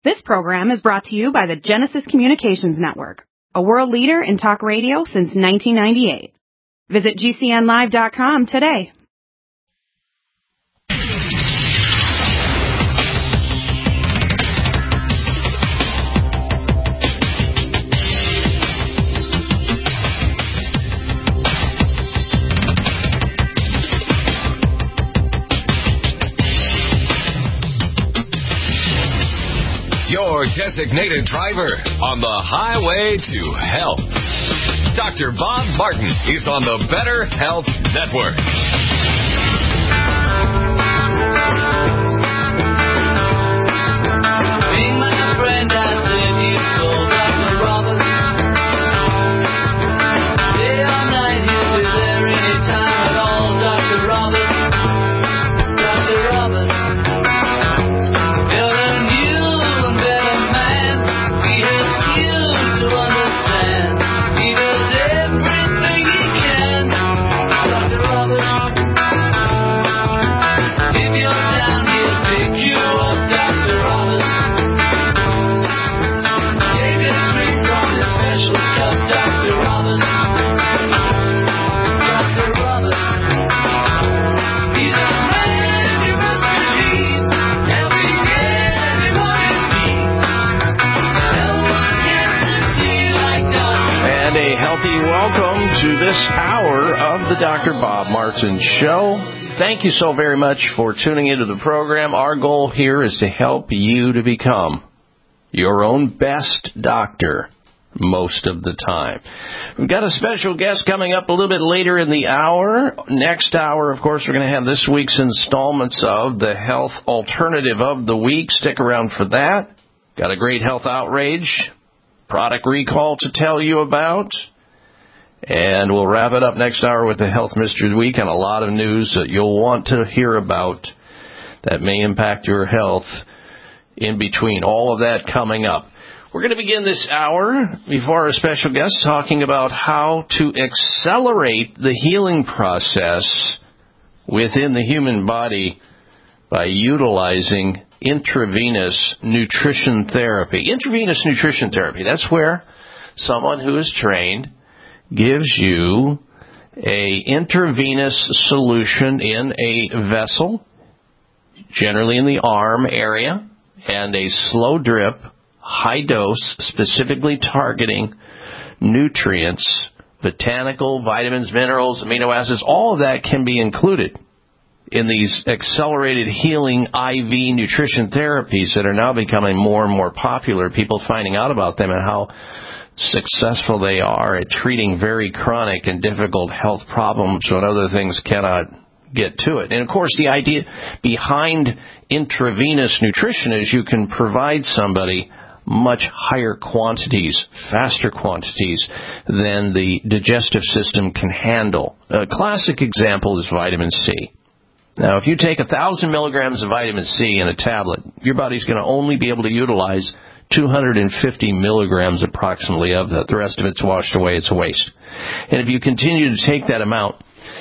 This program is brought to you by the Genesis Communications Network, a world leader in talk radio since 1998. Visit GCNlive.com today. Your designated driver on the highway to health. Dr. Bob Martin is on the Better Health Network. Being my friend, I said he'd go Dr. Roberts. Day or night, he'll be there anytime at all. Dr. Roberts. Dr. Roberts. You're a new and better man. He helps you to understand. He does everything he can. Dr. Roberts. If you're down, he'll pick you up. Dr. Roberts. Take a drink from his special cup. Dr. Roberts. Dr. Roberts. He's a man you must believe. Helping anyone in need. No one gets to see like Dr. And a healthy welcome to this hour of the Dr. Bob Martin Show. Thank you so very much for tuning into the program. Our goal here is to help you to become your own best doctor most of the time. We've got a special guest coming up a little bit later in the hour. Next hour, of course, we're going to have this week's installments of the Health Alternative of the Week. Stick around for that. Got a great health outrage, product recall to tell you about. And we'll wrap it up next hour with the Health Mystery of the Week and a lot of news that you'll want to hear about that may impact your health in between. All of that coming up. We're going to begin this hour before our special guest talking about how to accelerate the healing process within the human body by utilizing intravenous nutrition therapy. Intravenous nutrition therapy, that's where someone who is trained gives you a intravenous solution in a vessel, generally in the arm area, and a slow drip, high dose, specifically targeting nutrients, botanical, vitamins, minerals, amino acids. All of that can be included in these accelerated healing IV nutrition therapies that are now becoming more and more popular. People finding out about them and how successful they are at treating very chronic and difficult health problems when other things cannot get to it. And, of course, the idea behind intravenous nutrition is you can provide somebody much higher quantities, faster quantities than the digestive system can handle. A classic example is vitamin C. Now, if you take 1,000 milligrams of vitamin C in a tablet, your body's going to only be able to utilize 250 milligrams approximately of that. The rest of it's washed away. It's a waste. And if you continue to take that amount,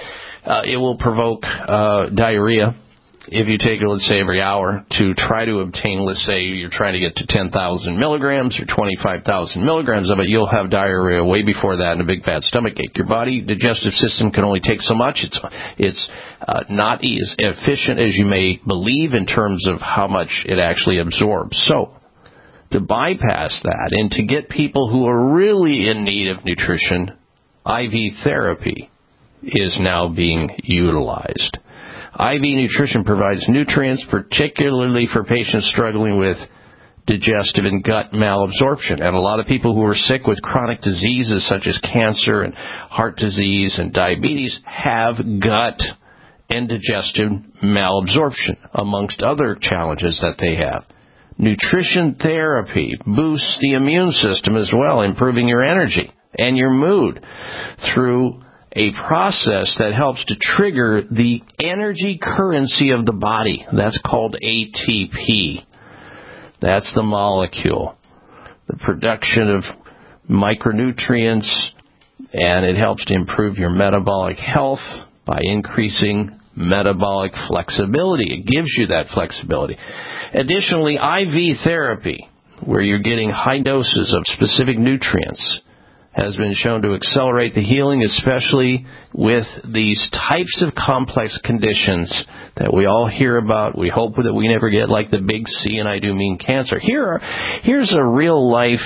it will provoke diarrhea. If you take it, let's say, every hour to try to obtain, let's say you're trying to get to 10,000 milligrams or 25,000 milligrams of it, you'll have diarrhea way before that and a big bad stomach ache. Your body digestive system can only take so much. It's not as efficient as you may believe in terms of how much it actually absorbs. So to bypass that and to get people who are really in need of nutrition, IV therapy is now being utilized. IV nutrition provides nutrients, particularly for patients struggling with digestive and gut malabsorption. And a lot of people who are sick with chronic diseases such as cancer and heart disease and diabetes have gut and digestive malabsorption, amongst other challenges that they have. Nutrition therapy boosts the immune system as well, improving your energy and your mood through a process that helps to trigger the energy currency of the body. That's called ATP. That's the molecule. The production of micronutrients, and it helps to improve your metabolic health by increasing metabolic flexibility. It gives you that flexibility. Additionally, IV therapy, where you're getting high doses of specific nutrients, has been shown to accelerate the healing, especially with these types of complex conditions that we all hear about. We hope that we never get, like the big C, and I do mean cancer. Here's a real-life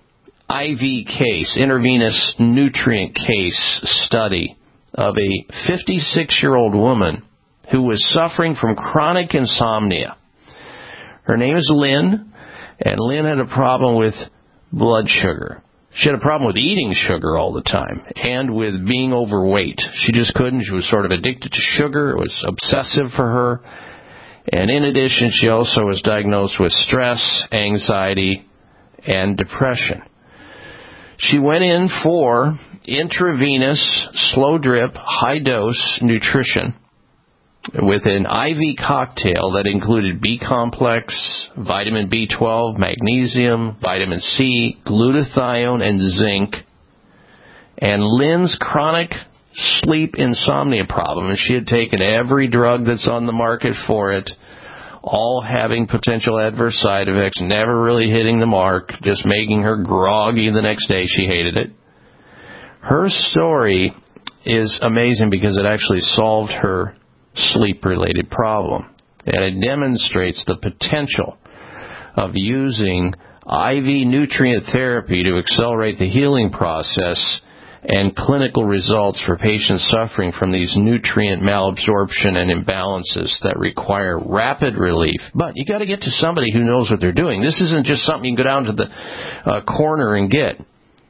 IV case, intravenous nutrient case study of a 56-year-old woman who was suffering from chronic insomnia. Her name is Lynn, and Lynn had a problem with blood sugar. She had a problem with eating sugar all the time and with being overweight. She just couldn't. She was sort of addicted to sugar. It was obsessive for her. And in addition, she also was diagnosed with stress, anxiety, and depression. She went in for intravenous, slow drip, high dose nutrition with an IV cocktail that included B-complex, vitamin B12, magnesium, vitamin C, glutathione, and zinc. And Lynn's chronic sleep insomnia problem, and she had taken every drug that's on the market for it, all having potential adverse side effects, never really hitting the mark, just making her groggy the next day. She hated it. Her story is amazing because it actually solved her sleep-related problem. And it demonstrates the potential of using IV nutrient therapy to accelerate the healing process and clinical results for patients suffering from these nutrient malabsorption and imbalances that require rapid relief. But you got to get to somebody who knows what they're doing. This isn't just something you can go down to the corner and get.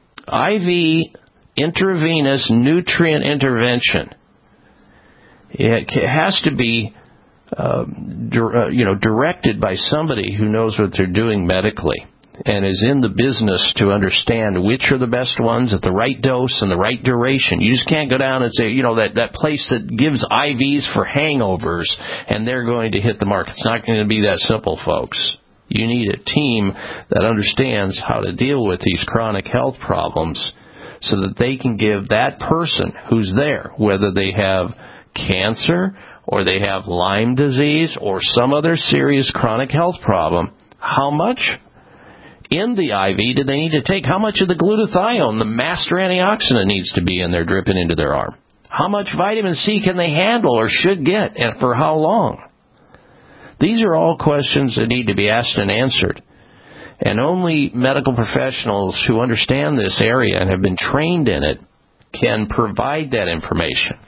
IV intravenous nutrient intervention. It has to be directed by somebody who knows what they're doing medically and is in the business to understand which are the best ones at the right dose and the right duration. You just can't go down and say, that place that gives IVs for hangovers and they're going to hit the mark. It's not going to be that simple, folks. You need a team that understands how to deal with these chronic health problems so that they can give that person who's there, whether they have cancer or they have Lyme disease or some other serious chronic health problem, how much in the IV do they need to take? How much of the glutathione, the master antioxidant, needs to be in there dripping into their arm? How much vitamin C can they handle or should get, and for how long? These are all questions that need to be asked and answered. And only medical professionals who understand this area and have been trained in it can provide that information.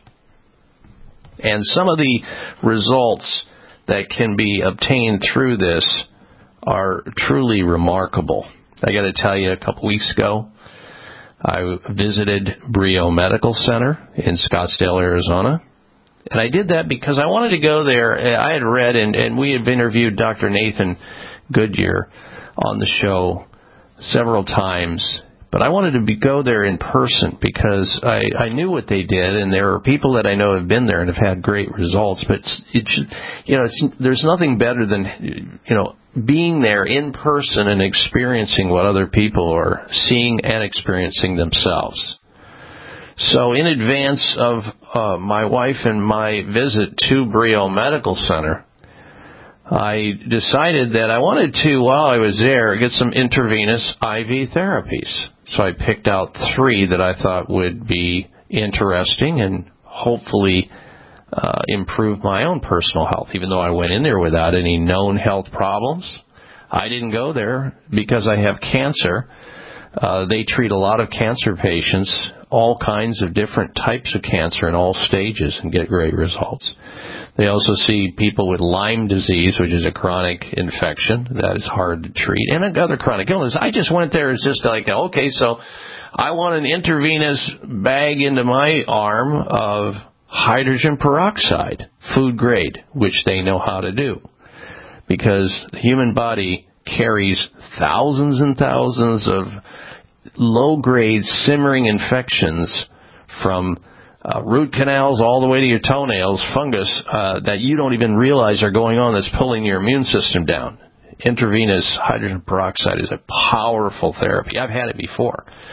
And some of the results that can be obtained through this are truly remarkable. I got to tell you, a couple weeks ago, I visited Brio Medical Center in Scottsdale, Arizona. And I did that because I wanted to go there. I had read, and we had interviewed Dr. Nathan Goodyear on the show several times. But I wanted to go there in person because I knew what they did, and there are people that I know have been there and have had great results. But there's nothing better than being there in person and experiencing what other people are seeing and experiencing themselves. So in advance of my wife and my visit to Brio Medical Center, I decided that I wanted to, while I was there, get some intravenous IV therapies. So I picked out 3 that I thought would be interesting and hopefully improve my own personal health, even though I went in there without any known health problems. I didn't go there because I have cancer. They treat a lot of cancer patients, all kinds of different types of cancer in all stages, and get great results. They also see people with Lyme disease, which is a chronic infection that is hard to treat, and other chronic illness. I just went there as just like, okay, so I want an intravenous bag into my arm of hydrogen peroxide, food grade, which they know how to do. Because the human body carries thousands and thousands of low-grade simmering infections from root canals all the way to your toenails, fungus, that you don't even realize are going on that's pulling your immune system down. Intravenous hydrogen peroxide is a powerful therapy. I've had it before.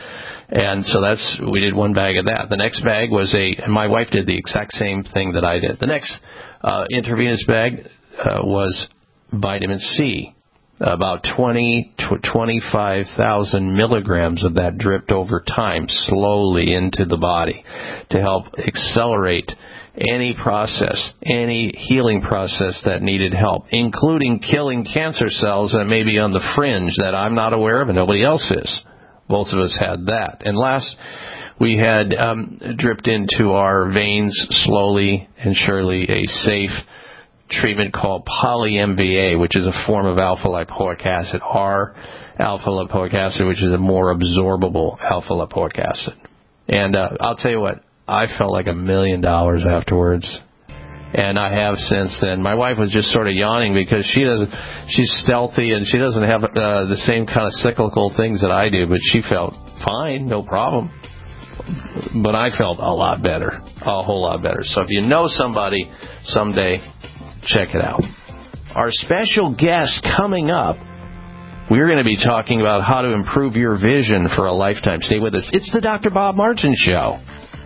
And so we did one bag of that. The next bag was and my wife did the exact same thing that I did. The next intravenous bag was vitamin C. About 20 to 25,000 milligrams of that dripped over time slowly into the body to help accelerate any process, any healing process that needed help, including killing cancer cells that may be on the fringe that I'm not aware of and nobody else is. Both of us had that. And last, we had dripped into our veins slowly and surely a safe treatment called poly-MVA, which is a form of alpha-lipoic acid, R-alpha-lipoic acid, which is a more absorbable alpha-lipoic acid. And I'll tell you what, I felt like $1 million afterwards. And I have since then. My wife was just sort of yawning because she's stealthy and she doesn't have the same kind of cyclical things that I do, but she felt fine, no problem. But I felt a lot better, a whole lot better. So if you know somebody someday, check it out. Our special guest coming up, we're going to be talking about how to improve your vision for a lifetime. Stay with us. It's the Dr. Bob Martin Show.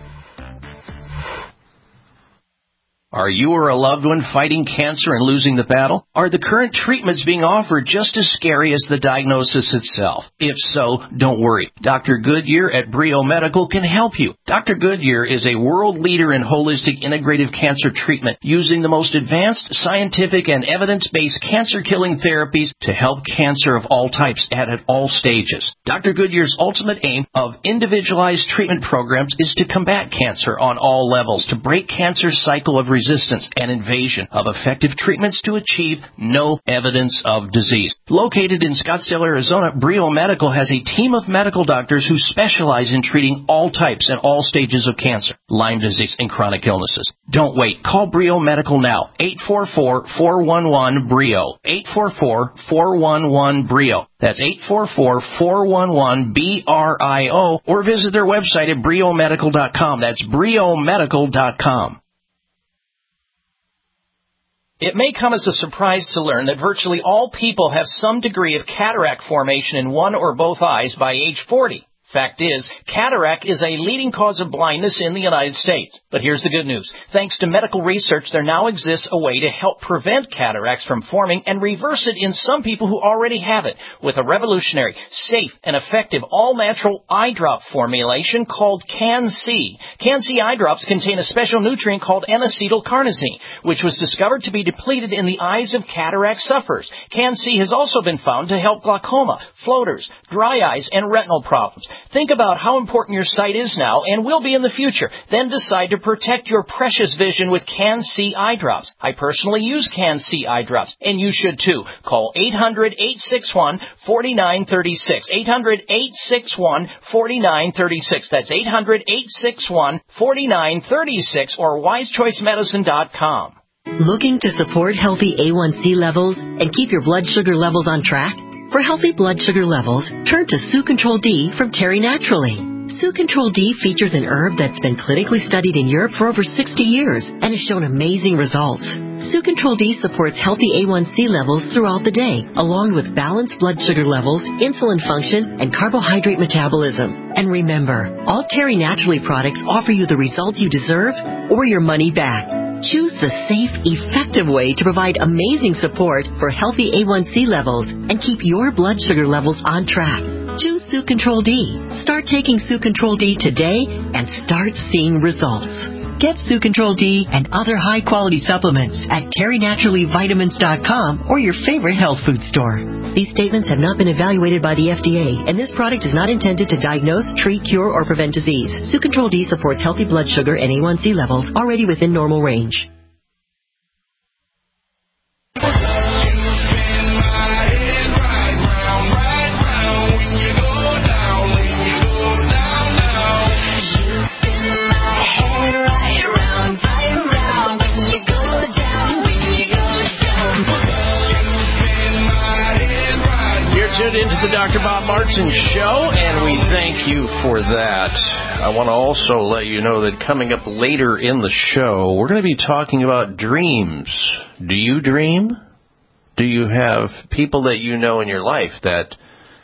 Are you or a loved one fighting cancer and losing the battle? Are the current treatments being offered just as scary as the diagnosis itself? If so, don't worry. Dr. Goodyear at Brio Medical can help you. Dr. Goodyear is a world leader in holistic integrative cancer treatment using the most advanced scientific and evidence-based cancer-killing therapies to help cancer of all types and at all stages. Dr. Goodyear's ultimate aim of individualized treatment programs is to combat cancer on all levels, to break cancer's cycle of resistance and invasion of effective treatments to achieve no evidence of disease. Located in Scottsdale, Arizona, Brio Medical has a team of medical doctors who specialize in treating all types and all stages of cancer, Lyme disease, and chronic illnesses. Don't wait. Call Brio Medical now. 844-411-BRIO. 844-411-BRIO. That's 844-411-BRIO. Or visit their website at briomedical.com. That's briomedical.com. It may come as a surprise to learn that virtually all people have some degree of cataract formation in one or both eyes by age 40. Fact is, cataract is a leading cause of blindness in the United States. But here's the good news. Thanks to medical research, there now exists a way to help prevent cataracts from forming and reverse it in some people who already have it with a revolutionary, safe, and effective all-natural eye drop formulation called Can-C. Can-C eye drops contain a special nutrient called N-acetylcarnosine, which was discovered to be depleted in the eyes of cataract sufferers. Can-C has also been found to help glaucoma, floaters, dry eyes, and retinal problems. Think about how important your sight is now and will be in the future. Then decide to protect your precious vision with Can-C eye drops. I personally use Can-C eye drops, and you should too. Call 800-861-4936. 800-861-4936. That's 800-861-4936 or wisechoicemedicine.com. Looking to support healthy A1C levels and keep your blood sugar levels on track? For healthy blood sugar levels, turn to Sue Control D from Terry Naturally. Sue Control D features an herb that's been clinically studied in Europe for over 60 years and has shown amazing results. Sue Control D supports healthy A1C levels throughout the day, along with balanced blood sugar levels, insulin function, and carbohydrate metabolism. And remember, all Terry Naturally products offer you the results you deserve or your money back. Choose the safe, effective way to provide amazing support for healthy A1C levels and keep your blood sugar levels on track. Choose Sue Control D. Start taking Sue Control D today and start seeing results. Get Sue Control D and other high-quality supplements at TerryNaturallyVitamins.com or your favorite health food store. These statements have not been evaluated by the FDA, and this product is not intended to diagnose, treat, cure, or prevent disease. Sue Control D supports healthy blood sugar and A1C levels already within normal range. Tuned into the Dr. Bob Martin Show, and we thank you for that. I want to also let you know that coming up later in the show, we're going to be talking about dreams. Do you dream? Do you have people that you know in your life that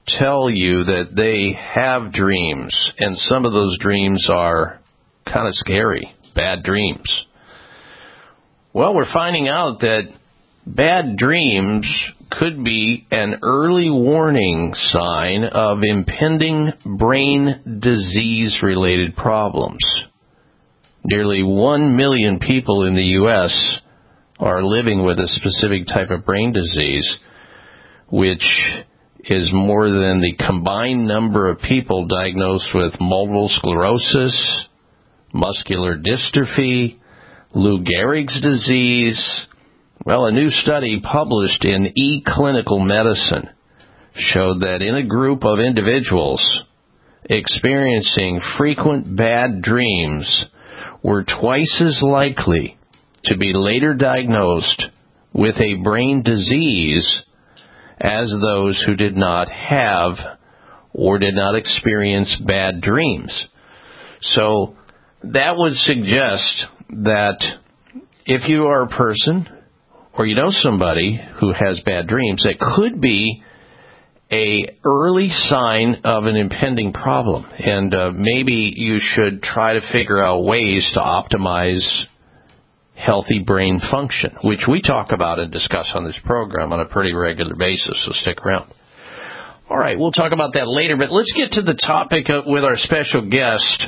tell you that they have dreams, and some of those dreams are kind of scary, bad dreams. Well, we're finding out that bad dreams could be an early warning sign of impending brain disease-related problems. Nearly 1 million people in the U.S. are living with a specific type of brain disease, which is more than the combined number of people diagnosed with multiple sclerosis, muscular dystrophy, Lou Gehrig's disease. Well, a new study published in eClinical Medicine showed that in a group of individuals experiencing frequent bad dreams were twice as likely to be later diagnosed with a brain disease as those who did not have or did not experience bad dreams. So that would suggest that if you are a person or you know somebody who has bad dreams, that could be a early sign of an impending problem. And maybe you should try to figure out ways to optimize healthy brain function, which we talk about and discuss on this program on a pretty regular basis, so stick around. All right, we'll talk about that later, but let's get to the topic with our special guest.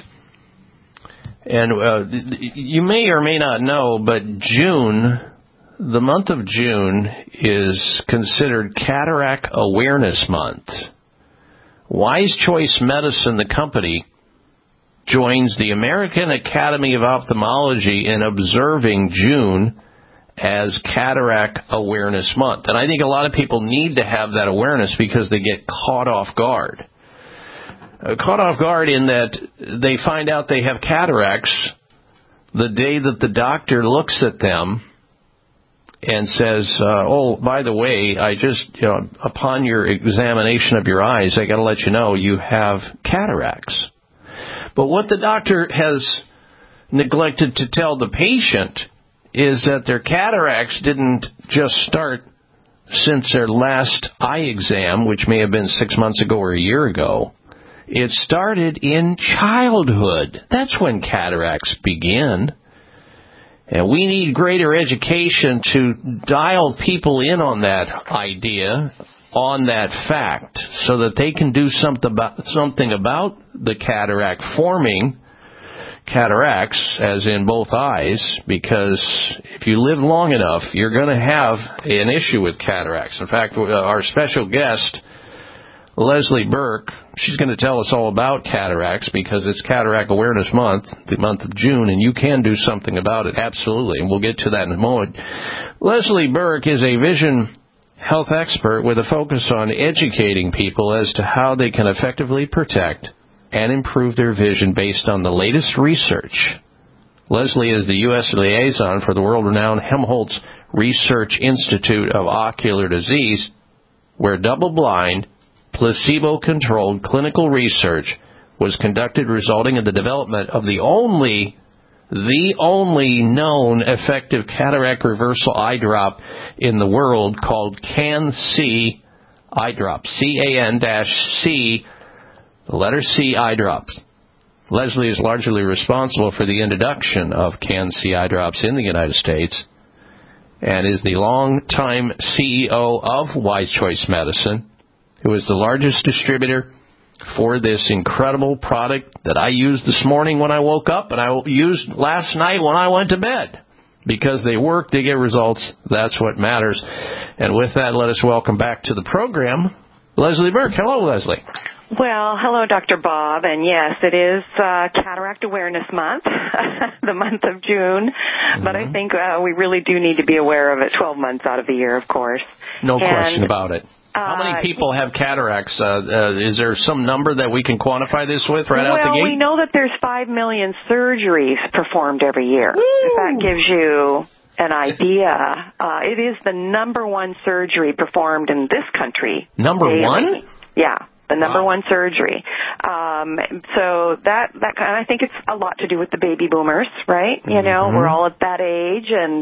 And you may or may not know, but June, the month of June, is considered Cataract Awareness Month. Wise Choice Medicine, the company, joins the American Academy of Ophthalmology in observing June as Cataract Awareness Month. And I think a lot of people need to have that awareness because they get caught off guard. Caught off guard in that they find out they have cataracts the day that the doctor looks at them and says, oh, by the way, I just, upon your examination of your eyes, I got to let you know you have cataracts. But what the doctor has neglected to tell the patient is that their cataracts didn't just start since their last eye exam, which may have been 6 months ago or a year ago. It started in childhood. That's when cataracts begin. And we need greater education to dial people in on that idea, on that fact, so that they can do something about the cataract forming, cataracts, as in both eyes, because if you live long enough, you're going to have an issue with cataracts. In fact, our special guest, Leslie Burke, she's going to tell us all about cataracts because it's Cataract Awareness Month, the month of June, and you can do something about it, absolutely, and we'll get to that in a moment. Leslie Burke is a vision health expert with a focus on educating people as to how they can effectively protect and improve their vision based on the latest research. Leslie is the U.S. liaison for the world-renowned Helmholtz Research Institute of Ocular Disease, where double-blind, placebo-controlled clinical research was conducted, resulting in the development of the only known effective cataract reversal eye drop in the world called Can-C eye drops. C-A-N-C, the letter C eye drops. Leslie is largely responsible for the introduction of Can-C eye drops in the United States and is the longtime CEO of Wise Choice Medicine, who is the largest distributor for this incredible product that I used this morning when I woke up and I used last night when I went to bed. Because they work, they get results. That's what matters. And with that, let us welcome back to the program Leslie Burke. Hello, Leslie. Well, hello, Dr. Bob. And yes, it is Cataract Awareness Month, the month of June. Mm-hmm. But I think we really do need to be aware of it 12 months out of the year, of course. No question about it. How many people have cataracts? Is there some number that we can quantify this with out the gate? Well, we know that there's 5 million surgeries performed every year. Woo! If that gives you an idea, it is the number one surgery performed in this country. Number daily. One? Yeah. The number one surgery. So that I think it's a lot to do with the baby boomers, right? You know, we're all at that age, and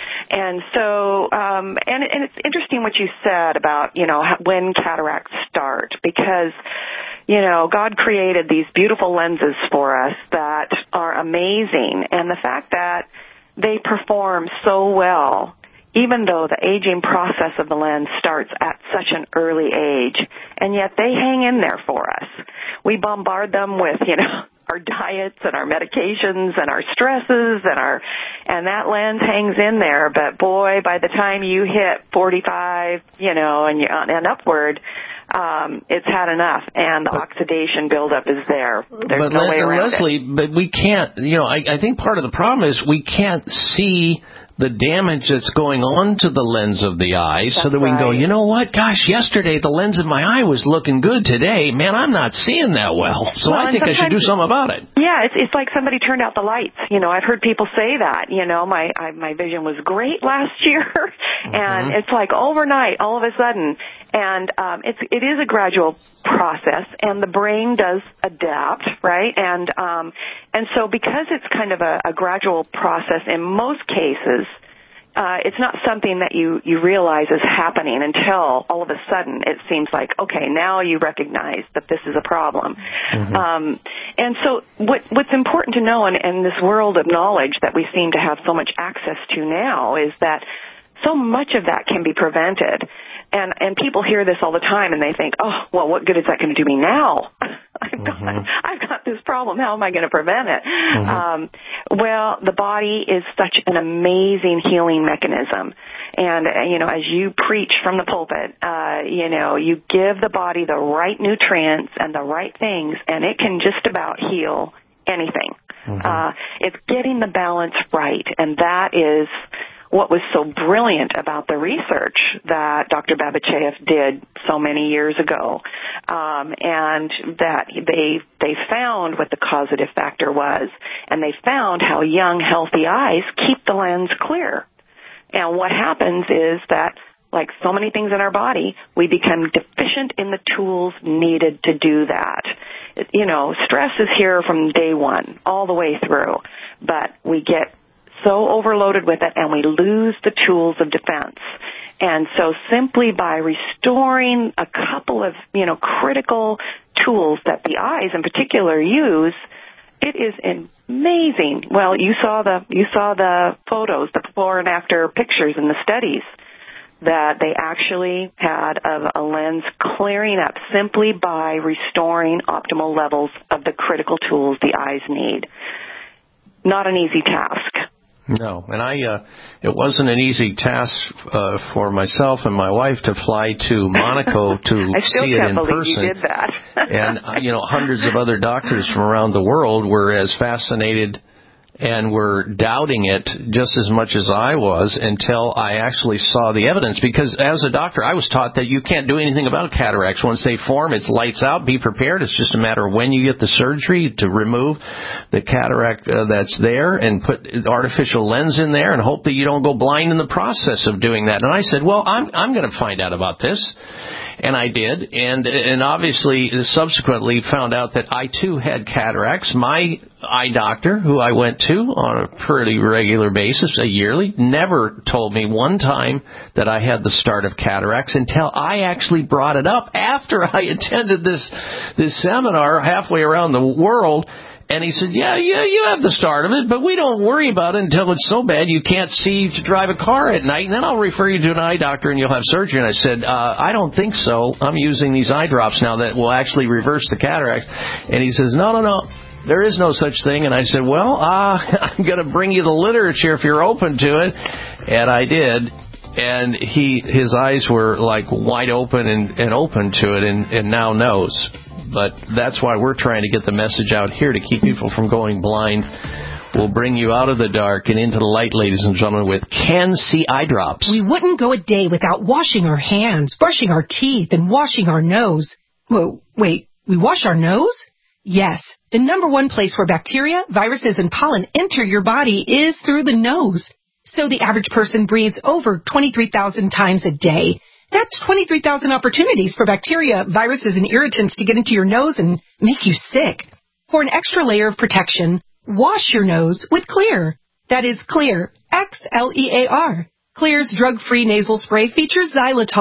so it's interesting what you said about when cataracts start. heart because, you know, God created these beautiful lenses for us that are amazing. And the fact that they perform so well, even though the aging process of the lens starts at such an early age, and yet they hang in there for us. We bombard them with, you know, our diets and our medications and our stresses and that lens hangs in there. But boy, by the time you hit 45, you know, and upward, it's had enough, and the oxidation buildup is there. There's no way around Leslie, it. but we can't, you know, I think part of the problem is we can't see the damage that's going on to the lens of the eye so that we can go, you know what, gosh, yesterday the lens of my eye was looking good. Today, man, I'm not seeing that well. So I think I should do something about it. Yeah, it's like somebody turned out the lights. You know, I've heard people say that. You know, my vision was great last year, and it's like overnight, all of a sudden. And it is a gradual process, and the brain does adapt, right? And so because it's kind of a gradual process in most cases, it's not something that you realize is happening until all of a sudden it seems like, okay, now you recognize that this is a problem. And so what's important to know in this world of knowledge that we seem to have so much access to now is that so much of that can be prevented. And people hear this all the time, and they think, oh, well, what good is that going to do me now? I've got this problem. How am I going to prevent it? Well, the body is such an amazing healing mechanism. And, you know, as you preach from the pulpit, you know, you give the body the right nutrients and the right things, and it can just about heal anything. It's getting the balance right, and that is what was so brilliant about the research that Dr. Babachev did so many years ago, and that they found what the causative factor was, and they found how young, healthy eyes keep the lens clear. And what happens is that, like so many things in our body, we become deficient in the tools needed to do that. You know, stress is here from day one, all the way through, but we get so overloaded with it, and we lose the tools of defense. And so simply by restoring a couple of, you know, critical tools that the eyes in particular use, it is amazing. Well, you saw the photos, the before and after pictures in the studies that they actually had of a lens clearing up simply by restoring optimal levels of the critical tools the eyes need. Not an easy task. No, and it wasn't an easy task for myself and my wife to fly to Monaco to see it in person. I still can't believe you did that. And, you know, hundreds of other doctors from around the world were as fascinated and were doubting it just as much as I was until I actually saw the evidence. Because as a doctor, I was taught that you can't do anything about cataracts. Once they form, it's lights out. Be prepared. It's just a matter of when you get the surgery to remove the cataract that's there and put artificial lens in there and hope that you don't go blind in the process of doing that. And I said, well, I'm going to find out about this. And I did, and obviously subsequently found out that I too had cataracts. My eye doctor, who I went to on a pretty regular basis, yearly, never told me one time that I had the start of cataracts until I actually brought it up after I attended this seminar halfway around the world. And he said, yeah, you have the start of it, but we don't worry about it until it's so bad you can't see to drive a car at night, and then I'll refer you to an eye doctor and you'll have surgery. And I said, I don't think so. I'm using these eye drops now that will actually reverse the cataract. And he says, no, there is no such thing. And I said, well, I'm going to bring you the literature if you're open to it. And I did. And his eyes were like wide open and open to it, and now knows. But that's why we're trying to get the message out here to keep people from going blind. We'll bring you out of the dark and into the light, ladies and gentlemen, with Can-C eye drops. We wouldn't go a day without washing our hands, brushing our teeth, and washing our nose. Whoa, wait, we wash our nose? Yes. The number one place where bacteria, viruses, and pollen enter your body is through the nose. So the average person breathes over 23,000 times a day. That's 23,000 opportunities for bacteria, viruses, and irritants to get into your nose and make you sick. For an extra layer of protection, wash your nose with Xlear. That is Xlear, Xlear. Xlear's drug-free nasal spray features xylitol,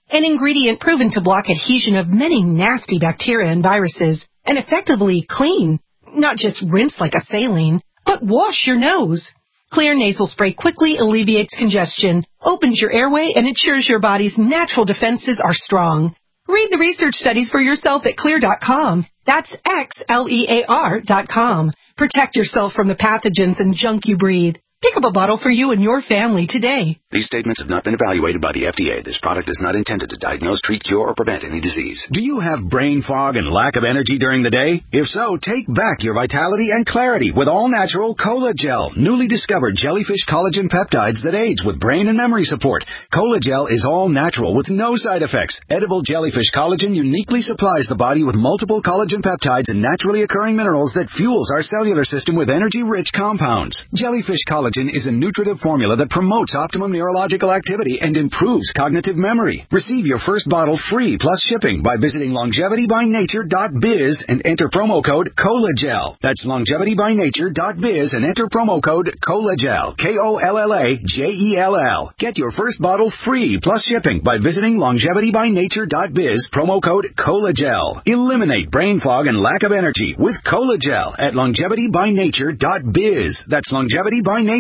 an ingredient proven to block adhesion of many nasty bacteria and viruses and effectively clean, not just rinse like a saline, but wash your nose. Clear nasal spray quickly alleviates congestion, opens your airway, and ensures your body's natural defenses are strong. Read the research studies for yourself at Xlear.com. That's Xlear.com. Protect yourself from the pathogens and junk you breathe. Pick up a bottle for you and your family today. These statements have not been evaluated by the FDA. This product is not intended to diagnose, treat, cure, or prevent any disease. Do you have brain fog and lack of energy during the day? If so, take back your vitality and clarity with all-natural Cola Gel, newly discovered jellyfish collagen peptides that aids with brain and memory support. Cola Gel is all-natural with no side effects. Edible jellyfish collagen uniquely supplies the body with multiple collagen peptides and naturally occurring minerals that fuels our cellular system with energy-rich compounds. Jellyfish collagen is a nutritive formula that promotes optimum neurological activity and improves cognitive memory. Receive your first bottle free plus shipping by visiting longevitybynature.biz and enter promo code COLAGEL. That's longevitybynature.biz and enter promo code COLAGEL. KOLLAGEL. Get your first bottle free plus shipping by visiting longevitybynature.biz, promo code COLAGEL. Eliminate brain fog and lack of energy with COLAGEL at longevitybynature.biz. That's longevitybynature.biz.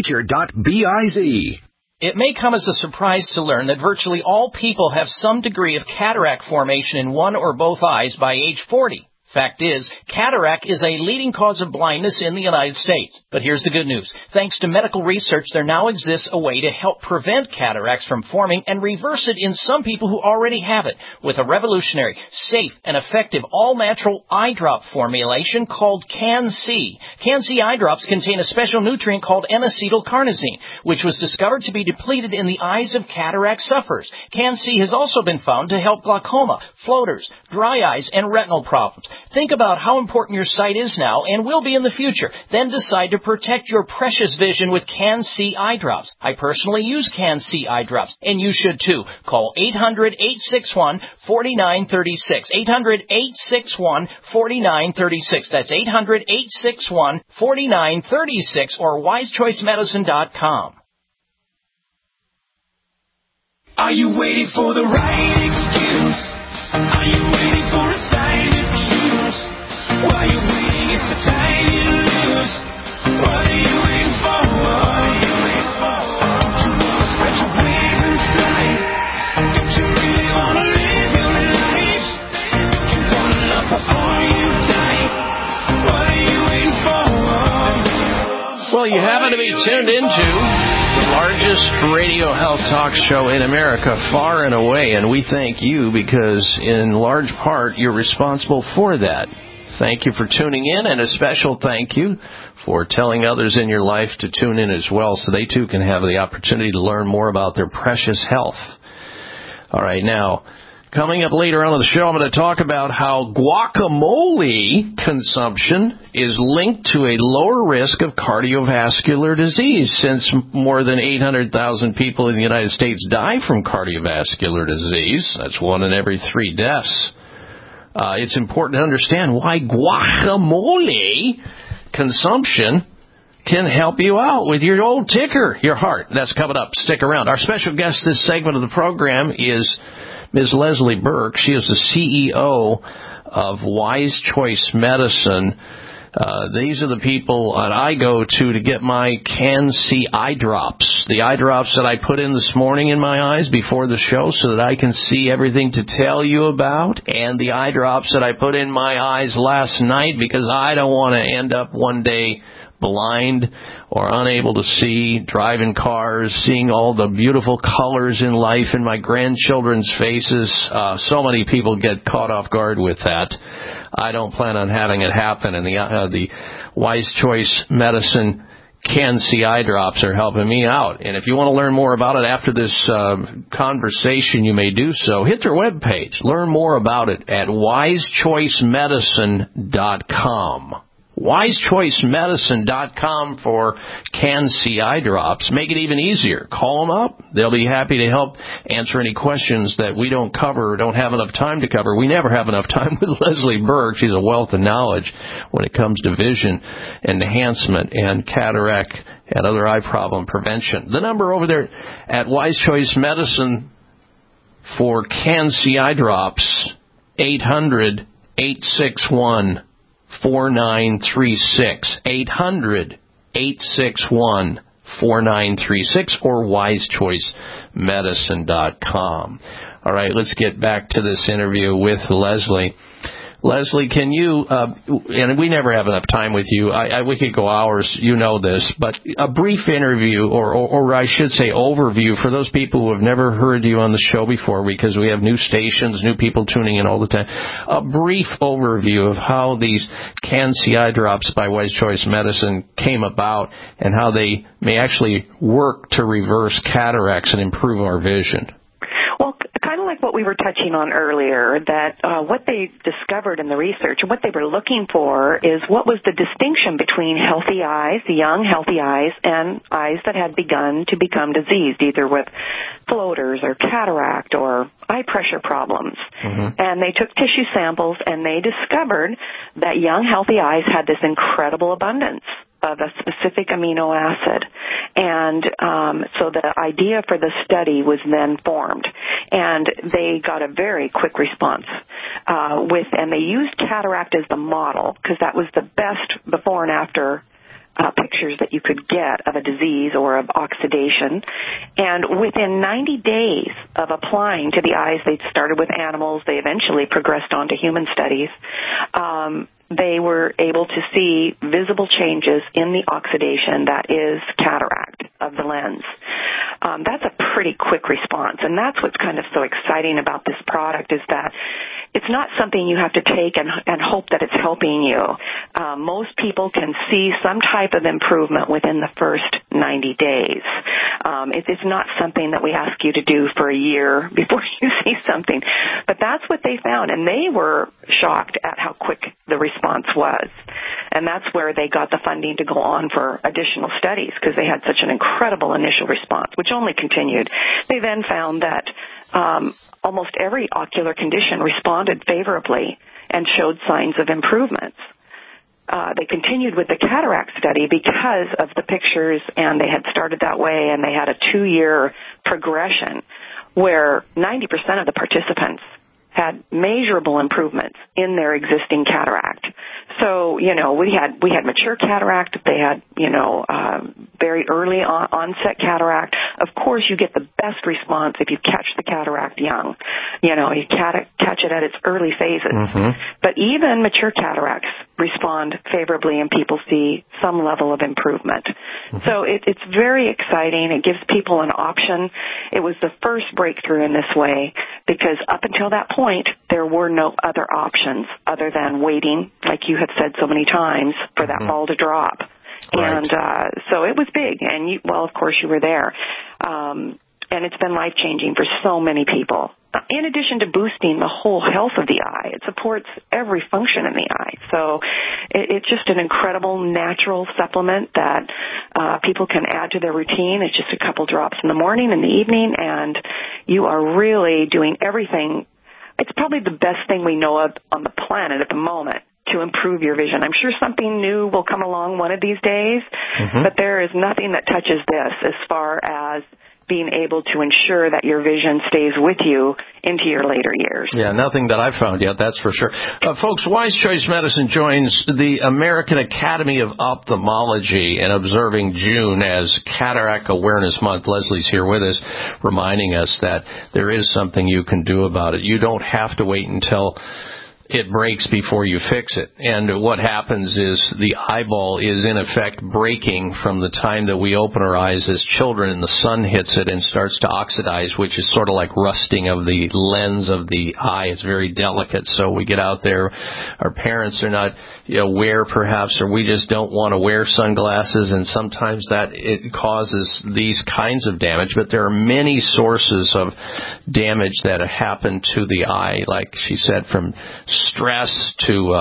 It may come as a surprise to learn that virtually all people have some degree of cataract formation in one or both eyes by age 40. Fact is, cataract is a leading cause of blindness in the United States. But here's the good news. Thanks to medical research, there now exists a way to help prevent cataracts from forming and reverse it in some people who already have it with a revolutionary, safe, and effective all-natural eye drop formulation called Can-C. Can-C eye drops contain a special nutrient called N-acetylcarnosine, which was discovered to be depleted in the eyes of cataract sufferers. Can-C has also been found to help glaucoma, floaters, dry eyes, and retinal problems. Think about how important your sight is now and will be in the future. Then decide to protect your precious vision with Can-C eye drops. I personally use Can-C eye drops, and you should too. Call 800-861-4936. 800-861-4936. That's 800-861-4936 or wisechoicemedicine.com. Are you waiting for the right excuse? Are you waiting for a sign to choose? While you're waiting, it's the time you lose. What are you waiting for? Don't you wanna spread your wings and fly? Don't you really wanna live your life? Don't you wanna love before you die? What are you waiting for? Well, you happen to be tuned into the largest radio health talk show in America, far and away, and we thank you because in large part you're responsible for that. Thank you for tuning in, and a special thank you for telling others in your life to tune in as well so they too can have the opportunity to learn more about their precious health. All right, now, coming up later on in the show, I'm going to talk about how guacamole consumption is linked to a lower risk of cardiovascular disease, since more than 800,000 people in the United States die from cardiovascular disease. That's 1 in every 3 deaths. It's important to understand why guacamole consumption can help you out with your old ticker, your heart. That's coming up. Stick around. Our special guest this segment of the program is Ms. Leslie Burke. She is the CEO of Wise Choice Medicine. These are the people that I go to get my Can-C eye drops. The eye drops that I put in this morning in my eyes before the show so that I can see everything to tell you about. And the eye drops that I put in my eyes last night because I don't want to end up one day blind or unable to see, driving cars, seeing all the beautiful colors in life in my grandchildren's faces. So many people get caught off guard with that. I don't plan on having it happen, and the Wise Choice Medicine Can-C eye drops are helping me out. And if you want to learn more about it after this conversation, you may do so. Hit their webpage. Learn more about it at wisechoicemedicine.com. wisechoicemedicine.com for Can-C eye drops. Make it even easier. Call them up. They'll be happy to help answer any questions that we don't cover or don't have enough time to cover. We never have enough time with Leslie Burke. She's a wealth of knowledge when it comes to vision enhancement and cataract and other eye problem prevention. The number over there at Wise Choice Medicine for CanC eye drops, 800-861-4936. 800-861-4936 or wisechoicemedicine.com. All right, let's get back to this interview with Leslie. Leslie, can you, and we never have enough time with you, we could go hours, you know this, but a brief interview, or I should say overview, for those people who have never heard you on the show before, because we have new stations, new people tuning in all the time, a brief overview of how these CanC eye drops by Wise Choice Medicine came about and how they may actually work to reverse cataracts and improve our vision. Well, kind of like what we were touching on earlier, that what they discovered in the research and what they were looking for is what was the distinction between healthy eyes, the young healthy eyes, and eyes that had begun to become diseased, either with floaters or cataract or eye pressure problems. Mm-hmm. And they took tissue samples and they discovered that young healthy eyes had this incredible abundance of a specific amino acid. And so the idea for the study was then formed. And they got a very quick response and they used cataract as the model because that was the best before and after pictures that you could get of a disease or of oxidation. And within 90 days of applying to the eyes, they'd started with animals. They eventually progressed on to human studies. They were able to see visible changes in the oxidation that is cataract of the lens. That's a pretty quick response, and that's what's kind of so exciting about this product is that it's not something you have to take and hope that it's helping you. Most people can see some type of improvement within the first 90 days. It's not something that we ask you to do for a year before you see something. But that's what they found, and they were shocked at how quick the response was. And that's where they got the funding to go on for additional studies because they had such an incredible initial response, which only continued. They then found that almost every ocular condition responded favorably and showed signs of improvements. They continued with the cataract study because of the pictures, and they had started that way, and they had a 2-year progression where 90% of the participants had measurable improvements in their existing cataract. So, we had mature cataract. They had, very early onset cataract. Of course, you get the best response if you catch the cataract young. You catch it at its early phases. Mm-hmm. But even mature cataracts respond favorably and people see some level of improvement. Mm-hmm. So it's very exciting. It gives people an option. It was the first breakthrough in this way because up until that point, there were no other options other than waiting, like you have said so many times, for that ball to drop. Right. And so it was big. And, of course, you were there. And it's been life-changing for so many people. In addition to boosting the whole health of the eye, it supports every function in the eye. So it's just an incredible natural supplement that people can add to their routine. It's just a couple drops in the morning and the evening, and you are really doing everything. It's probably the best thing we know of on the planet at the moment to improve your vision. I'm sure something new will come along one of these days, but there is nothing that touches this as far as being able to ensure that your vision stays with you into your later years. Yeah, nothing that I've found yet, that's for sure. Folks, Wise Choice Medicine joins the American Academy of Ophthalmology in observing June as Cataract Awareness Month. Leslie's here with us, reminding us that there is something you can do about it. You don't have to wait until it breaks before you fix it. And what happens is the eyeball is, in effect, breaking from the time that we open our eyes as children and the sun hits it and starts to oxidize, which is sort of like rusting of the lens of the eye. It's very delicate. So we get out there, our parents are not aware perhaps, or we just don't want to wear sunglasses, and sometimes that it causes these kinds of damage. But there are many sources of damage that happen to the eye, like she said, from stress to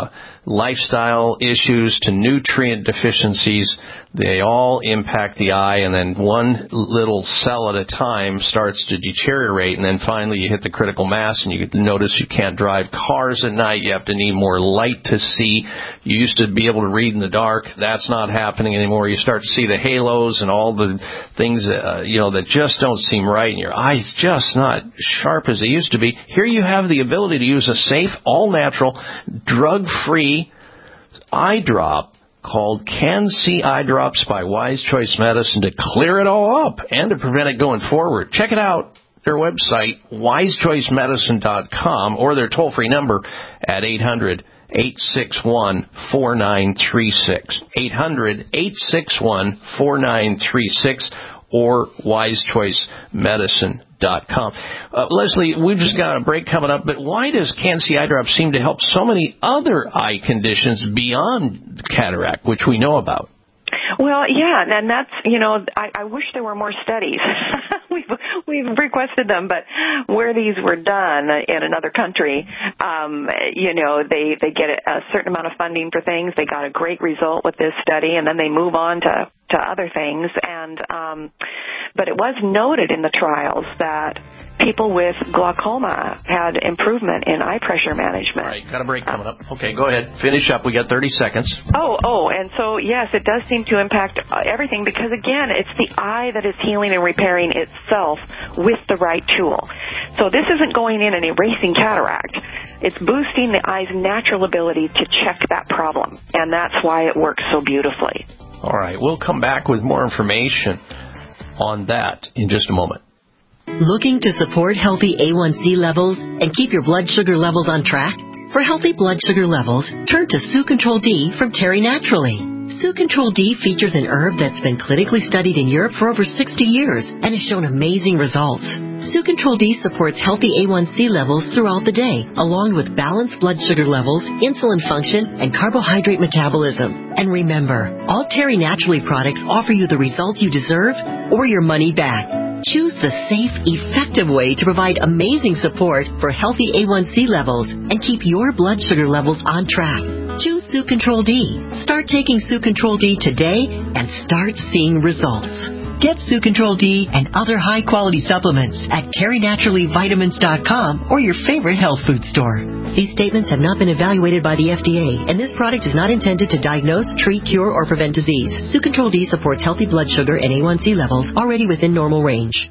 lifestyle issues to nutrient deficiencies. They all impact the eye, and then one little cell at a time starts to deteriorate, and then finally you hit the critical mass, and you notice you can't drive cars at night. You have to need more light to see. You used to be able to read in the dark. That's not happening anymore. You start to see the halos and all the things that just don't seem right, and your eye's just not sharp as they used to be. Here you have the ability to use a safe, all-natural, drug-free eye drop called Can-C Eye Drops by Wise Choice Medicine to clear it all up and to prevent it going forward. Check it out. Their website, wisechoicemedicine.com, or their toll-free number at 800-861-4936. 800-861-4936 or wisechoicemedicine.com. Leslie, we've just got a break coming up, but why does Can-C Eye Drops seem to help so many other eye conditions beyond cataract, which we know about? Well, yeah, and that's, I wish there were more studies. We've requested them, but where these were done in another country, they get a certain amount of funding for things. They got a great result with this study, and then they move on to other things. But it was noted in the trials that people with glaucoma had improvement in eye pressure management. All right, got a break coming up. Okay, go ahead. Finish up. We got 30 seconds. And so, yes, it does seem to impact everything because, again, it's the eye that is healing and repairing itself with the right tool. So this isn't going in and erasing cataract. It's boosting the eye's natural ability to check that problem, and that's why it works so beautifully. All right, we'll come back with more information on that in just a moment. Looking to support healthy A1C levels and keep your blood sugar levels on track? For healthy blood sugar levels, turn to Sucontrol D from Terry Naturally. Sucontrol D features an herb that's been clinically studied in Europe for over 60 years and has shown amazing results. Sucontrol D supports healthy A1C levels throughout the day, along with balanced blood sugar levels, insulin function, and carbohydrate metabolism. And remember, all Terry Naturally products offer you the results you deserve or your money back. Choose the safe, effective way to provide amazing support for healthy A1C levels and keep your blood sugar levels on track. Choose Sucontrol D. Start taking Sucontrol D today and start seeing results. Get Sucontrol D and other high-quality supplements at TerryNaturallyVitamins.com or your favorite health food store. These statements have not been evaluated by the FDA, and this product is not intended to diagnose, treat, cure, or prevent disease. Sucontrol D supports healthy blood sugar and A1C levels already within normal range.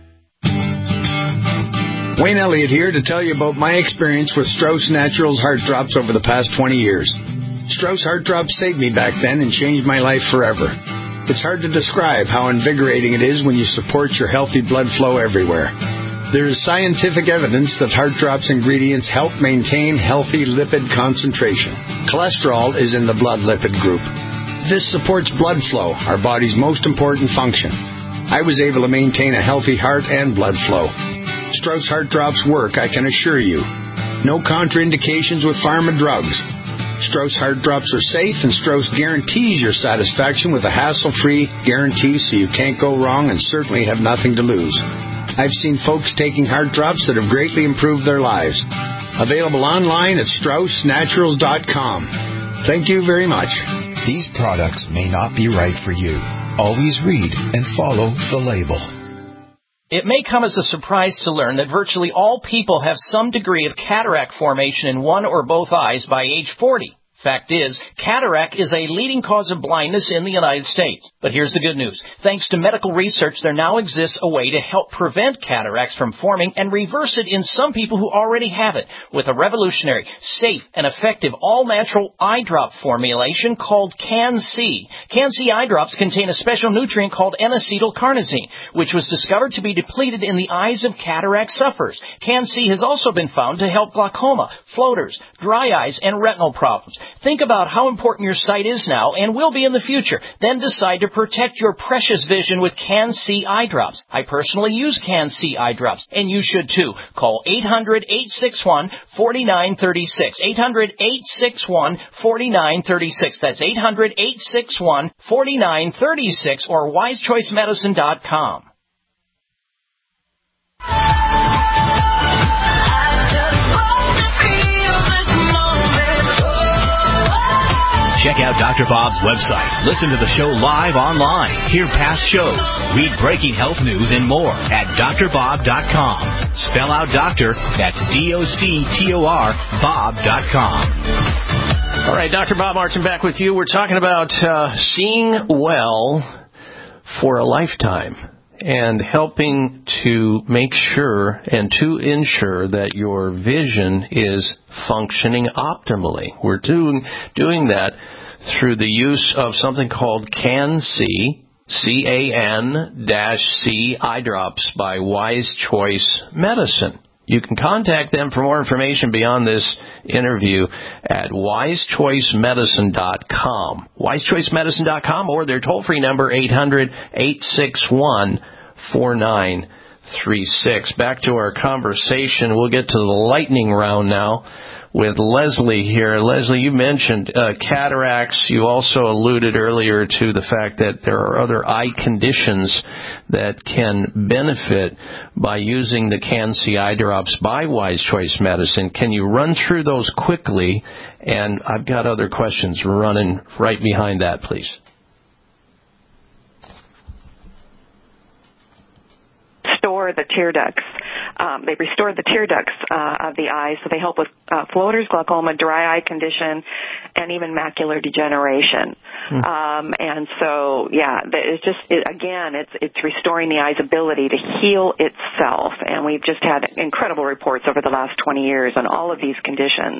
Wayne Elliott here to tell you about my experience with Strauss Naturals Heart Drops over the past 20 years. Strauss Heart Drops saved me back then and changed my life forever. It's hard to describe how invigorating it is when you support your healthy blood flow everywhere. There is scientific evidence that Heart Drops ingredients help maintain healthy lipid concentration. Cholesterol is in the blood lipid group. This supports blood flow, our body's most important function. I was able to maintain a healthy heart and blood flow. Strauss Heart Drops work, I can assure you. No contraindications with pharma drugs. Strauss Heart Drops are safe, and Strauss guarantees your satisfaction with a hassle-free guarantee so you can't go wrong and certainly have nothing to lose. I've seen folks taking Heart Drops that have greatly improved their lives. Available online at StraussNaturals.com. Thank you very much. These products may not be right for you. Always read and follow the label. It may come as a surprise to learn that virtually all people have some degree of cataract formation in one or both eyes by age 40. Fact is, cataract is a leading cause of blindness in the United States. But here's the good news. Thanks to medical research, there now exists a way to help prevent cataracts from forming and reverse it in some people who already have it with a revolutionary, safe, and effective all-natural eye drop formulation called Can-C. Can-C eye drops contain a special nutrient called N-acetylcarnosine, which was discovered to be depleted in the eyes of cataract sufferers. Can-C has also been found to help glaucoma, floaters, dry eyes, and retinal problems. Think about how important your sight is now and will be in the future. Then decide to protect your precious vision with Can-C eye drops. I personally use Can-C eye drops, and you should too. Call 800-861-4936. 800-861-4936. That's 800-861-4936 or wisechoicemedicine.com. Check out Dr. Bob's website, listen to the show live online, hear past shows, read breaking health news, and more at drbob.com. Spell out doctor, that's DOCTOR, Bob.com. All right, Dr. Bob Martin back with you. We're talking about seeing well for a lifetime and helping to make sure and to ensure that your vision is functioning optimally. We're doing that through the use of something called CAN-C, CAN-C eye drops by Wise Choice Medicine. You can contact them for more information beyond this interview at wisechoicemedicine.com. wisechoicemedicine.com or their toll-free number 800-861-4936. Back to our conversation. We'll get to the lightning round now with Leslie here. Leslie, you mentioned cataracts. You also alluded earlier to the fact that there are other eye conditions that can benefit by using the CAN-C eye drops by Wise Choice Medicine. Can you run through those quickly? And I've got other questions running right behind that, please. Restore the tear ducts. They restore the tear ducts of the eye, so they help with floaters, glaucoma, dry eye condition, and even macular degeneration. And so, yeah, it's restoring the eye's ability to heal itself. And we've just had incredible reports over the last 20 years on all of these conditions.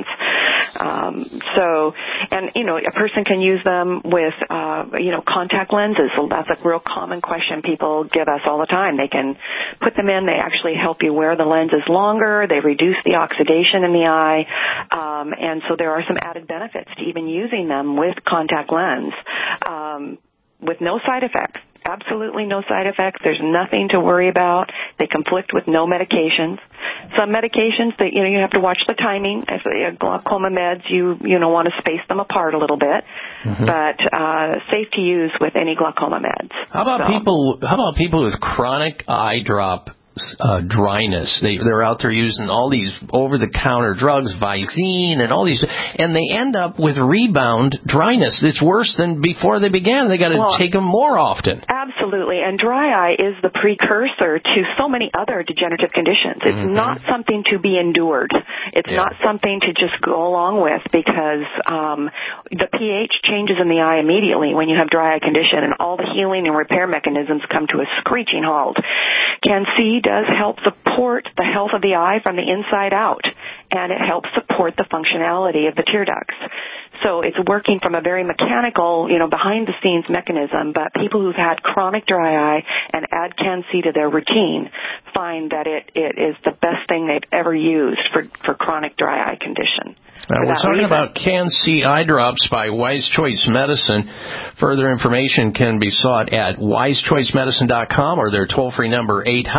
A person can use them with, contact lenses. So that's a real common question people give us all the time. They can put them in. They actually help you wear the lenses longer. They reduce the oxidation in the eye. And so there are some added benefits to even using them with contact lens with no side effects. Absolutely no side effects. There's nothing to worry about. They conflict with no medications. Some medications that you have to watch the timing. If glaucoma meds, you want to space them apart a little bit, but safe to use with any glaucoma meds. How about people with chronic eye drop dryness? They're out there using all these over-the-counter drugs, Visine and all these, and they end up with rebound dryness. It's worse than before they began. They got to take them more often. Absolutely, and dry eye is the precursor to so many other degenerative conditions. It's not something to be endured. It's not something to just go along with because the pH changes in the eye immediately when you have dry eye condition, and all the healing and repair mechanisms come to a screeching halt. CAN-C does help support the health of the eye from the inside out, and it helps support the functionality of the tear ducts. So it's working from a very mechanical, behind-the-scenes mechanism, but people who've had chronic dry eye and add CAN-C to their routine find that it is the best thing they've ever used for chronic dry eye condition. We're talking about CAN-C eye drops by Wise Choice Medicine. Further information can be sought at wisechoicemedicine.com or their toll-free number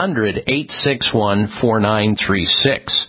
800-861-4936.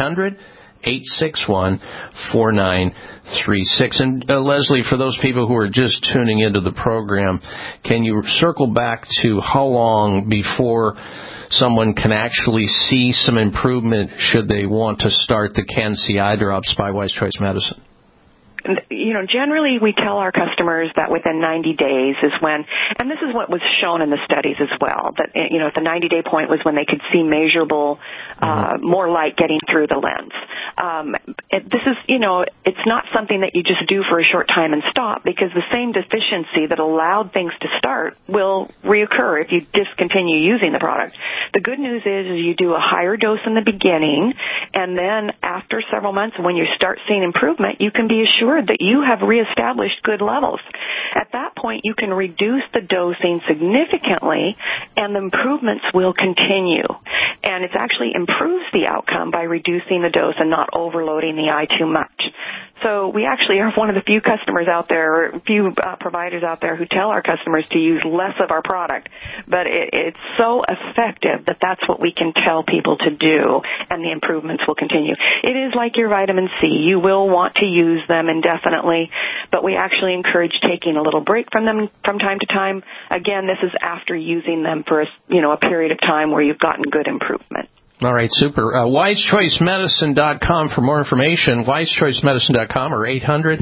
800-861-4936. And Leslie, for those people who are just tuning into the program, can you circle back to how long before someone can actually see some improvement should they want to start the CAN-C eye drops by Wise Choice Medicine? Generally we tell our customers that within 90 days is when, and this is what was shown in the studies as well, that, at the 90-day point was when they could see measurable, more light getting through the lens. This is, it's not something that you just do for a short time and stop, because the same deficiency that allowed things to start will reoccur if you discontinue using the product. The good news is you do a higher dose in the beginning, and then after several months, when you start seeing improvement, you can be assured that you have reestablished good levels. At that point, you can reduce the dosing significantly, and the improvements will continue. And it actually improves the outcome by reducing the dose and not overloading the eye too much. So we actually are one of the few customers out there, few providers out there who tell our customers to use less of our product. But it's so effective that that's what we can tell people to do, and the improvements will continue. It is like your vitamin C. You will want to use them indefinitely, but we actually encourage taking a little break from them from time to time. Again, this is after using them for a period of time where you've gotten good improvement. All right, super. WiseChoiceMedicine.com for more information. WiseChoiceMedicine.com or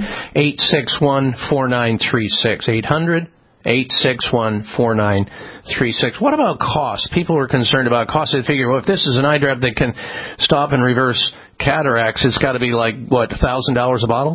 800-861-4936. 800-861-4936. What about cost? People are concerned about cost. They figure, well, if this is an eye drop that can stop and reverse cataracts, it's got to be like, what, $1,000 a bottle?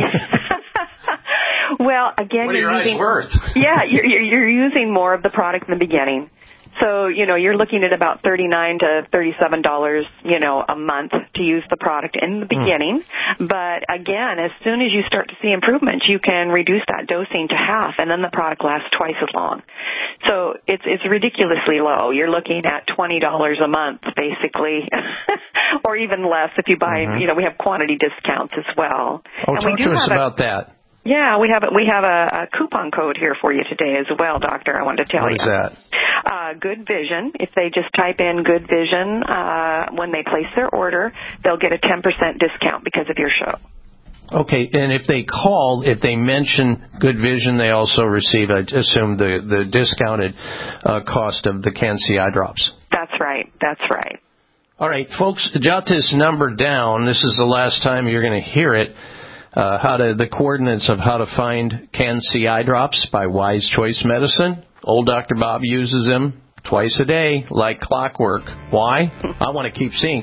Well, again, what are your eyes worth? Yeah, you're using more of the product in the beginning. So, you're looking at about $39 to $37, a month to use the product in the beginning. But again, as soon as you start to see improvements, you can reduce that dosing to half, and then the product lasts twice as long. So it's ridiculously low. You're looking at $20 a month, basically, or even less if you buy, we have quantity discounts as well. Oh, talk to us about that. Yeah, we have a coupon code here for you today as well, Doctor. I wanted to tell you. What is that? Good Vision. If they just type in Good Vision when they place their order, they'll get a 10% discount because of your show. Okay, and if they mention Good Vision, they also receive, I assume, the discounted cost of the Can-C eye drops. That's right. All right, folks, jot this number down. This is the last time you're going to hear it. The coordinates of how to find Can-C eye drops by Wise Choice Medicine. Old Dr. Bob uses them twice a day, like clockwork. Why? I want to keep seeing.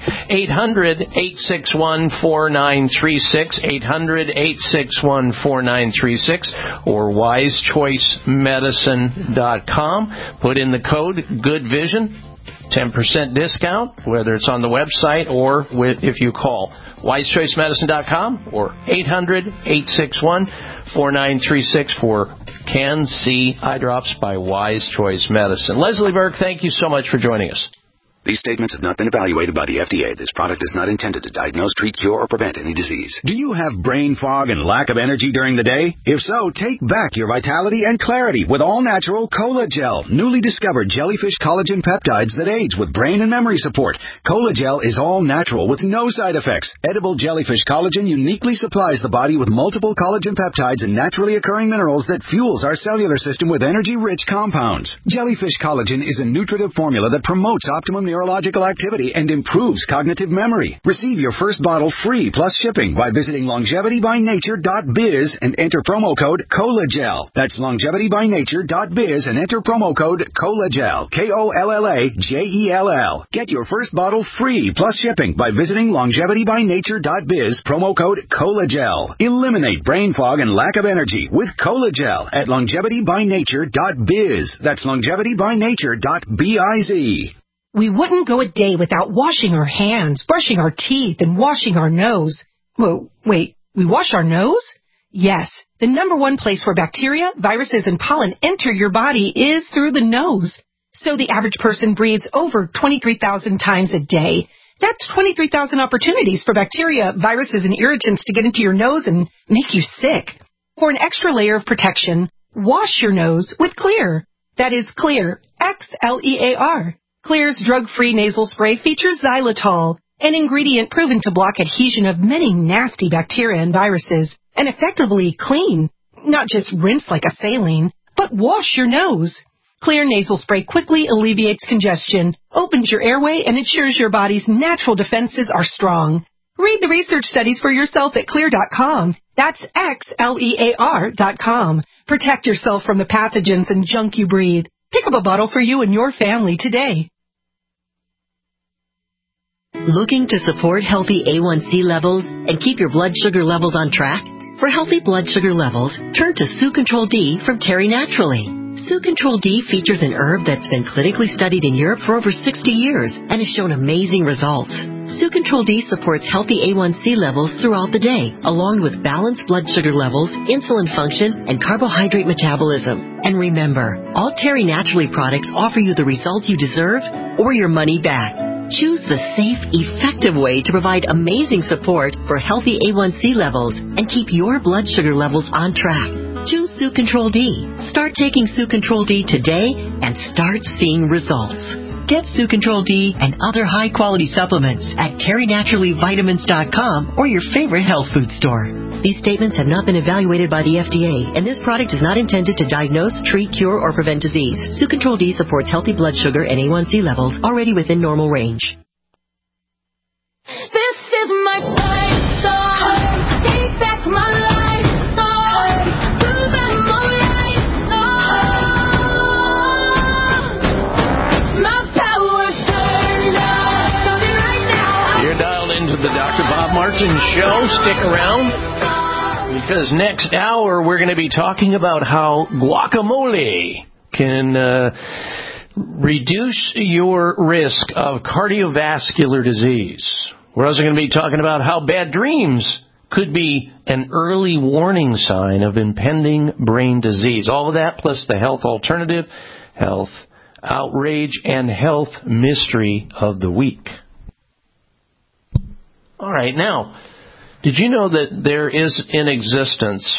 800-861-4936, 800-861-4936, or wisechoicemedicine.com. Put in the code GoodVision, 10% discount, whether it's on the website or if you call. wisechoicemedicine.com or 800-861-4936 for Can-C eye drops by Wise Choice Medicine. Leslie Burke, thank you so much for joining us. These statements have not been evaluated by the FDA. This product is not intended to diagnose, treat, cure, or prevent any disease. Do you have brain fog and lack of energy during the day? If so, take back your vitality and clarity with all-natural Cola Gel, newly discovered jellyfish collagen peptides that age with brain and memory support. Cola Gel is all natural with no side effects. Edible jellyfish collagen uniquely supplies the body with multiple collagen peptides and naturally occurring minerals that fuels our cellular system with energy-rich compounds. Jellyfish collagen is a nutritive formula that promotes optimum neurological activity and improves cognitive memory. Receive your first bottle free plus shipping by visiting longevitybynature.biz and enter promo code COLAGEL. That's longevitybynature.biz and enter promo code COLAGEL. KOLLAGEL. Get your first bottle free plus shipping by visiting longevitybynature.biz, promo code COLAGEL. Eliminate brain fog and lack of energy with COLAGEL at longevitybynature.biz. That's longevitybynature.biz. We wouldn't go a day without washing our hands, brushing our teeth, and washing our nose. Whoa, wait, we wash our nose? Yes, the number one place where bacteria, viruses, and pollen enter your body is through the nose. So the average person breathes over 23,000 times a day. That's 23,000 opportunities for bacteria, viruses, and irritants to get into your nose and make you sick. For an extra layer of protection, wash your nose with Xlear. That is Xlear, Xlear. Xlear's drug-free nasal spray features xylitol, an ingredient proven to block adhesion of many nasty bacteria and viruses, and effectively clean, not just rinse like a saline, but wash your nose. Xlear nasal spray quickly alleviates congestion, opens your airway, and ensures your body's natural defenses are strong. Read the research studies for yourself at Xlear.com. That's Xlear.com. Protect yourself from the pathogens and junk you breathe. Pick up a bottle for you and your family today. Looking to support healthy A1C levels and keep your blood sugar levels on track? For healthy blood sugar levels, turn to Sucontrol D from Terry Naturally. Sucontrol D features an herb that's been clinically studied in Europe for over 60 years and has shown amazing results. Sucontrol D supports healthy A1C levels throughout the day, along with balanced blood sugar levels, insulin function, and carbohydrate metabolism. And remember, all Terry Naturally products offer you the results you deserve or your money back. Choose the safe, effective way to provide amazing support for healthy A1C levels and keep your blood sugar levels on track. Choose Sucontrol D. Start taking Sucontrol D today and start seeing results. Get Sucontrol D and other high-quality supplements at TerryNaturallyVitamins.com or your favorite health food store. These statements have not been evaluated by the FDA, and this product is not intended to diagnose, treat, cure, or prevent disease. Sucontrol D supports healthy blood sugar and A1C levels already within normal range. Martin Show. Stick around, because next hour we're going to be talking about how guacamole can reduce your risk of cardiovascular disease. We're also going to be talking about how bad dreams could be an early warning sign of impending brain disease. All of that plus the health alternative, health outrage, and health mystery of the week. All right, now, did you know that there is in existence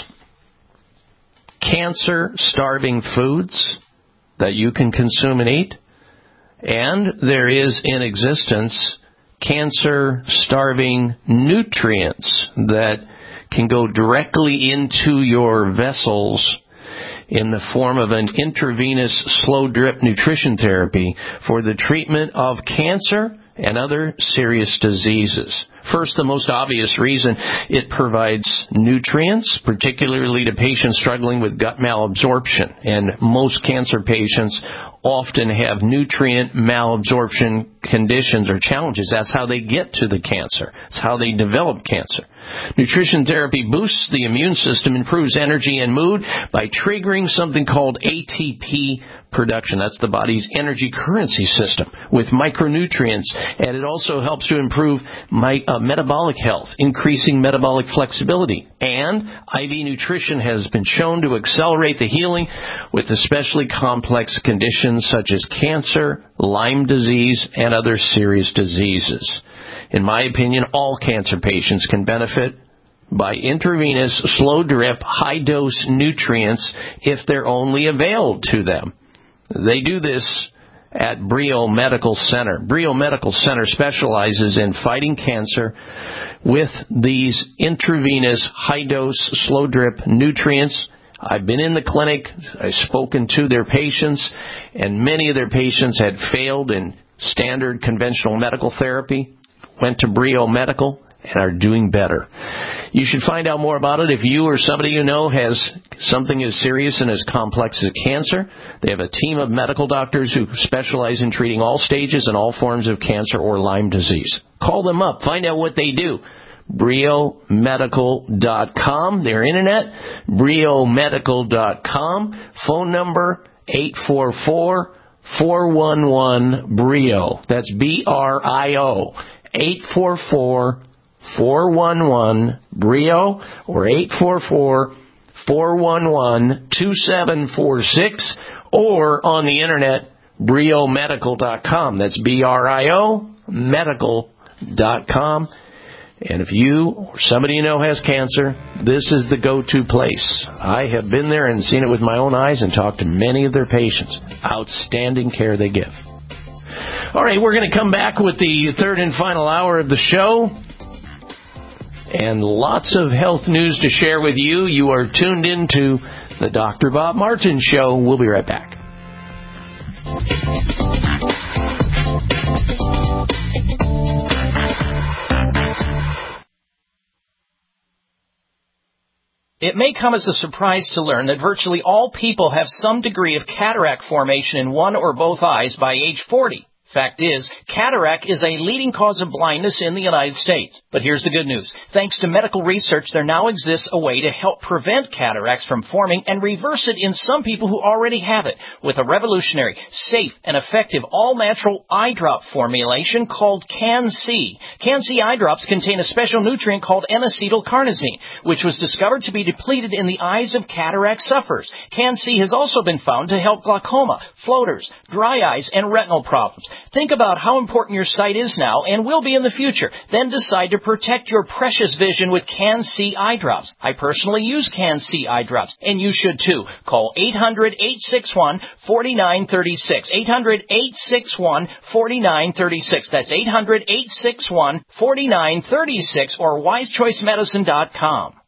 cancer-starving foods that you can consume and eat? And there is in existence cancer-starving nutrients that can go directly into your vessels in the form of an intravenous slow-drip nutrition therapy for the treatment of cancer and other serious diseases. First, the most obvious reason: it provides nutrients, particularly to patients struggling with gut malabsorption. And most cancer patients often have nutrient malabsorption conditions or challenges. That's how they get to the cancer. It's how they develop cancer. Nutrition therapy boosts the immune system, improves energy and mood by triggering something called ATP production. That's the body's energy currency system with micronutrients, and it also helps to improve metabolic health, increasing metabolic flexibility. And IV nutrition has been shown to accelerate the healing with especially complex conditions such as cancer, Lyme disease, and other serious diseases. In my opinion, all cancer patients can benefit by intravenous, slow-drip, high-dose nutrients if they're only availed to them. They do this at Brio Medical Center. Brio Medical Center specializes in fighting cancer with these intravenous, high-dose, slow-drip nutrients. I've been in the clinic. I've spoken to their patients, and many of their patients had failed in standard conventional medical therapy, went to Brio Medical, and are doing better. You should find out more about it if you or somebody you know has something as serious and as complex as cancer. They have a team of medical doctors who specialize in treating all stages and all forms of cancer or Lyme disease. Call them up. Find out what they do. BrioMedical.com, their internet, BrioMedical.com, phone number 844-411-BRIO. That's BRIO. 844-411-BRIO or 844-411-2746 or on the internet, BrioMedical.com. That's BRIO Medical.com. And if you or somebody you know has cancer, this is the go-to place. I have been there and seen it with my own eyes and talked to many of their patients. Outstanding care they give. All right, we're going to come back with the third and final hour of the show. And lots of health news to share with you. You are tuned into the Dr. Bob Martin Show. We'll be right back. It may come as a surprise to learn that virtually all people have some degree of cataract formation in one or both eyes by age 40. Fact is, cataract is a leading cause of blindness in the United States. But here's the good news. Thanks to medical research, there now exists a way to help prevent cataracts from forming and reverse it in some people who already have it with a revolutionary, safe, and effective all-natural eye drop formulation called Can-C. Can-C eye drops contain a special nutrient called N-acetylcarnosine, which was discovered to be depleted in the eyes of cataract sufferers. Can-C has also been found to help glaucoma, floaters, dry eyes, and retinal problems. Think about how important your sight is now and will be in the future. Then decide to protect your precious vision with Can-C eye drops. I personally use Can-C eye drops, and you should too. Call 800-861-4936. 800-861-4936. That's 800-861-4936 or wisechoicemedicine.com.